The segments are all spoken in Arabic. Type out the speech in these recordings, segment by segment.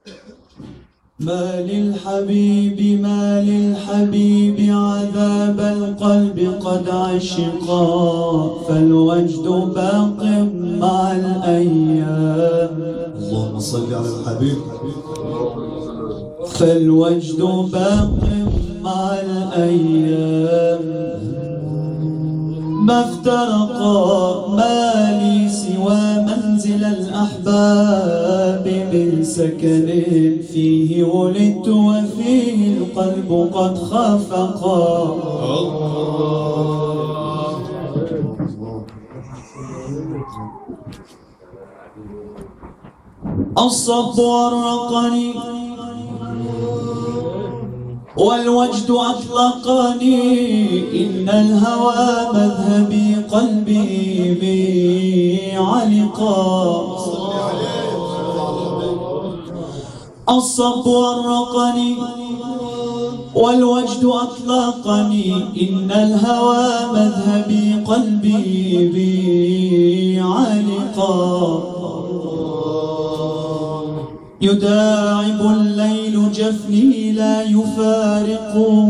ما للحبيب عذاب القلب قد عشقا، فالوجد باق مع الأيام. اللهم صل على الحبيب. فالوجد باق مع الأيام. ما افترقا ما لي سوى منزل الأحباب من سكن فيه ولدت وفيه القلب قد خفقا. الصب ورقني والوجد أطلقني، إن الهوى مذهبي قلبي بي علقا. الصب ورقني والوجد أطلقني، إن الهوى مذهبي قلبي بي علقا. يداعب الليل جفني لا يفارقه،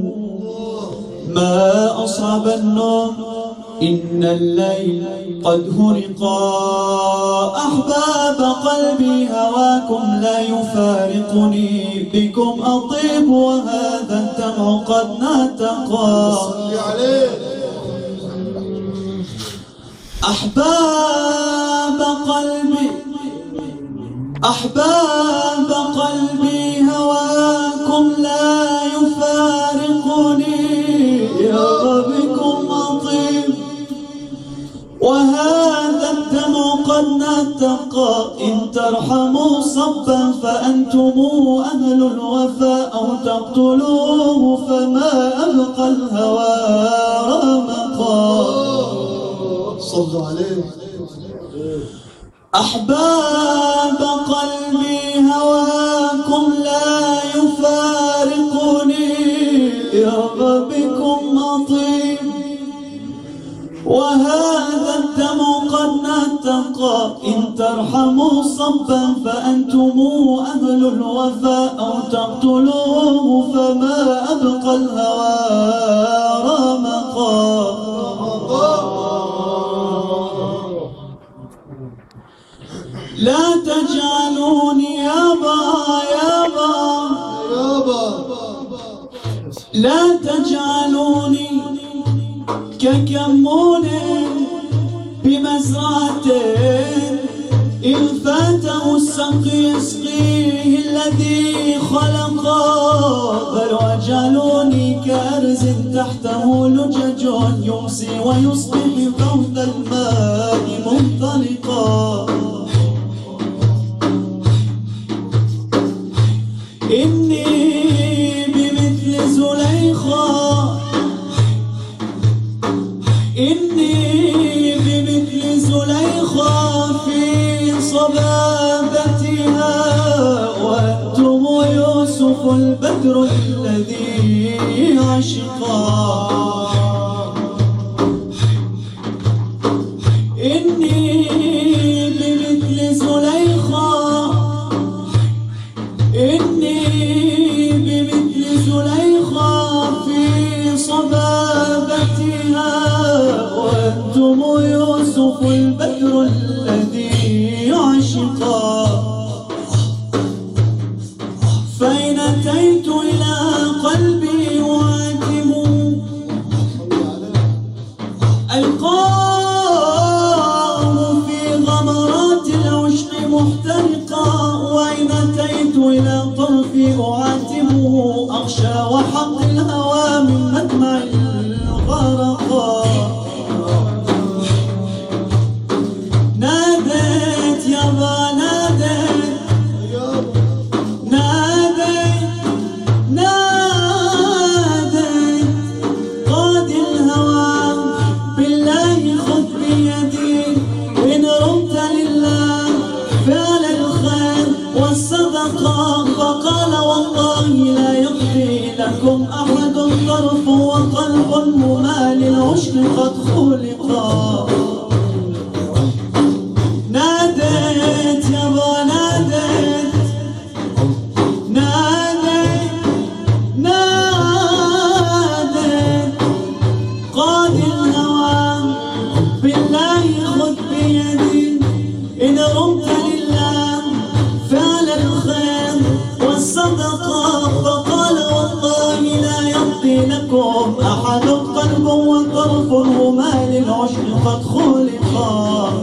ما أصعب النوم إن الليل قد هرقا. أحباب قلبي هواكم لا يفارقني، بكم أطيب وهذا الدمع قد ناتقا. أحباب قلبي هواكم لا يفارقني، يا بكم أطيب وهذا الدمع قد نتقى. إن ترحموا صبا فأنتم أهل الوفاء، أو تقتلوه فما أبقى الهوى رمقا. صلوا عليه. أحباب قلبي هواكم لا يفارقني، يا بكم أطيب وهذا الدمع قد نتقى. إن ترحموا صبا فأنتم أهل الوفاء، أو تقتلوه فما أبقى الهوى رمقا. لا تجعلوني يابا لا تجعلوني ككمون بمزرعة، إن فاته السقي يسقيه الذي خلقا. بل وجعلوني كأرز تحته لجج يمسي ويصبح فوق الماء منطلقا. إني بمثل زليخا، إني بمثل زليخا في صبابتها، وأنتم يوسف البدر الذي عشقا. إني بمثل زليخا، إني بمثل زليخا في صبابتها، وأنتم يوسف البدر الذي عشقا. فإن أتيت إلى قلبي وأتم ألقاه في غمرات العشق محترقا، وإن أتيت إلى طرفي أعاتمه أخشى وحق الهوى من مدمع الغرقا. ناديت يابا ناديت، ناديت قاضي الهوى بالله خذ بيدي، إن رمت لله فعل الخير والصدقة. فقال والله لا يقضي لكم أحد طرف وقلب ممال العشق قد خلقا. ناديت يابا ناديت، الخير والصدقة، فقال والله لا يقضي لكم أحد قلب وطرف هما للعشق قد خلقا.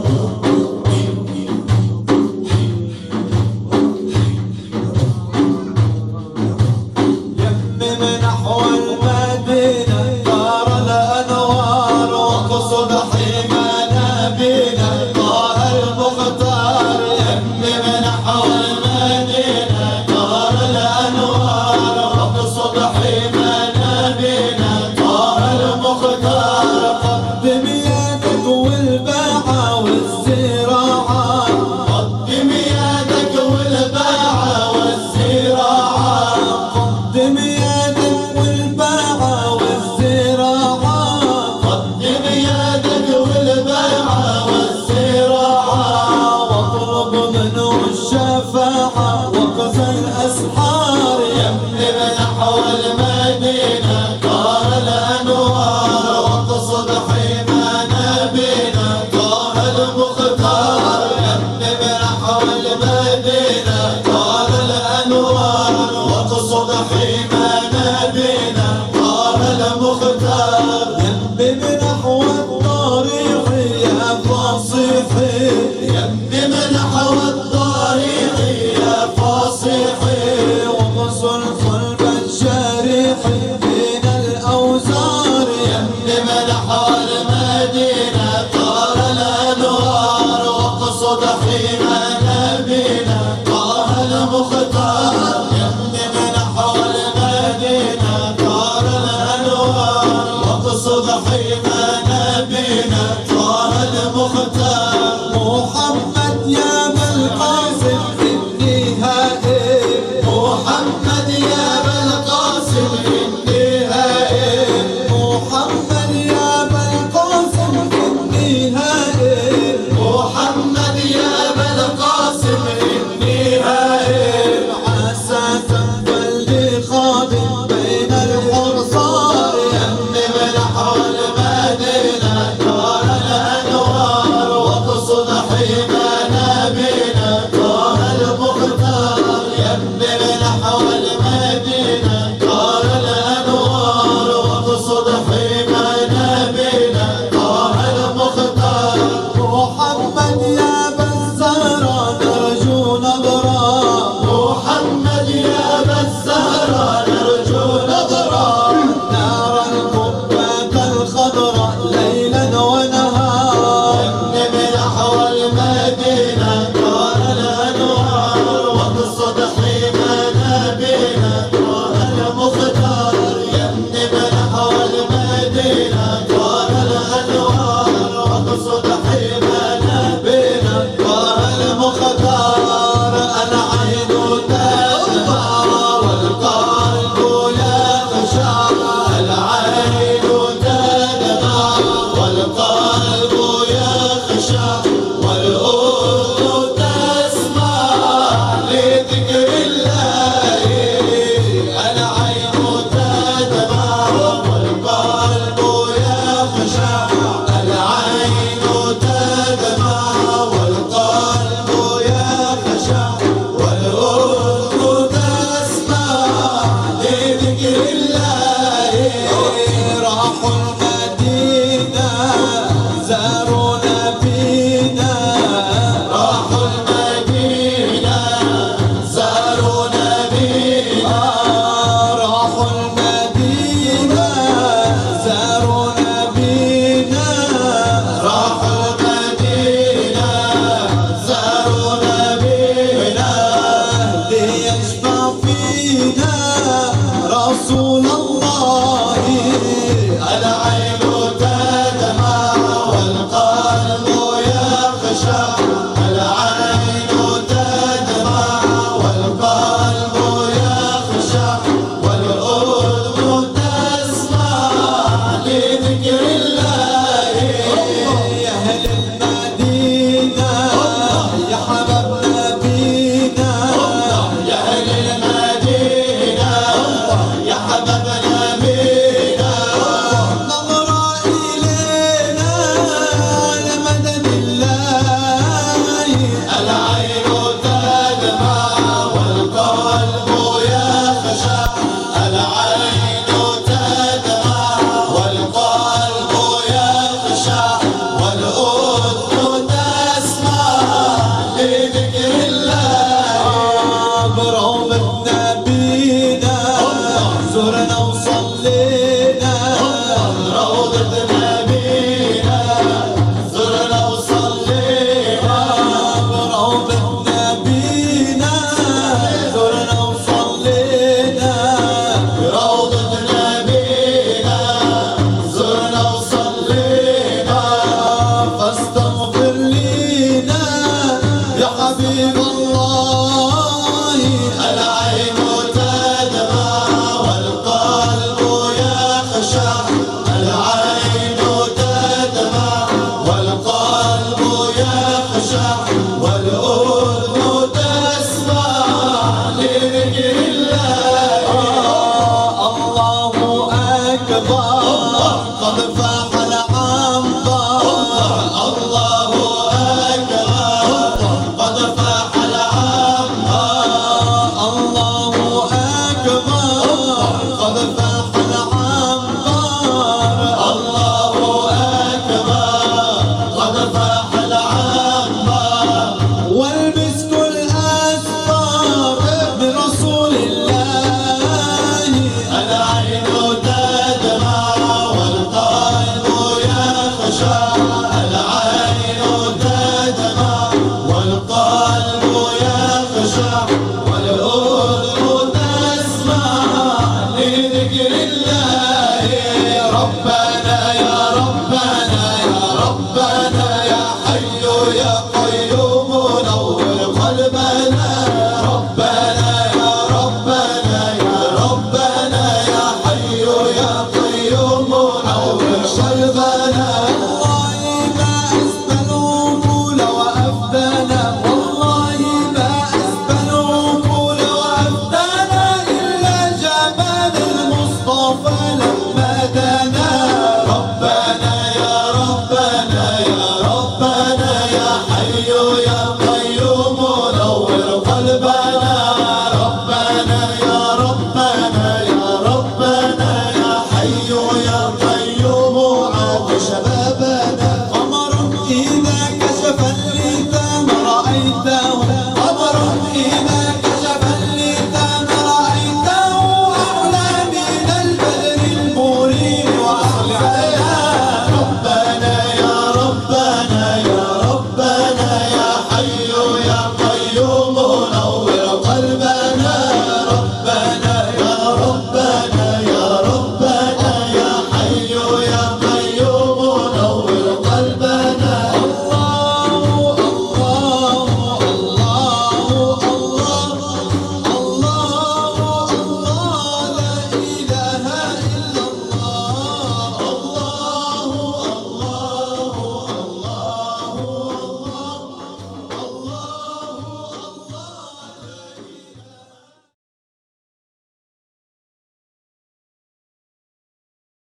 يا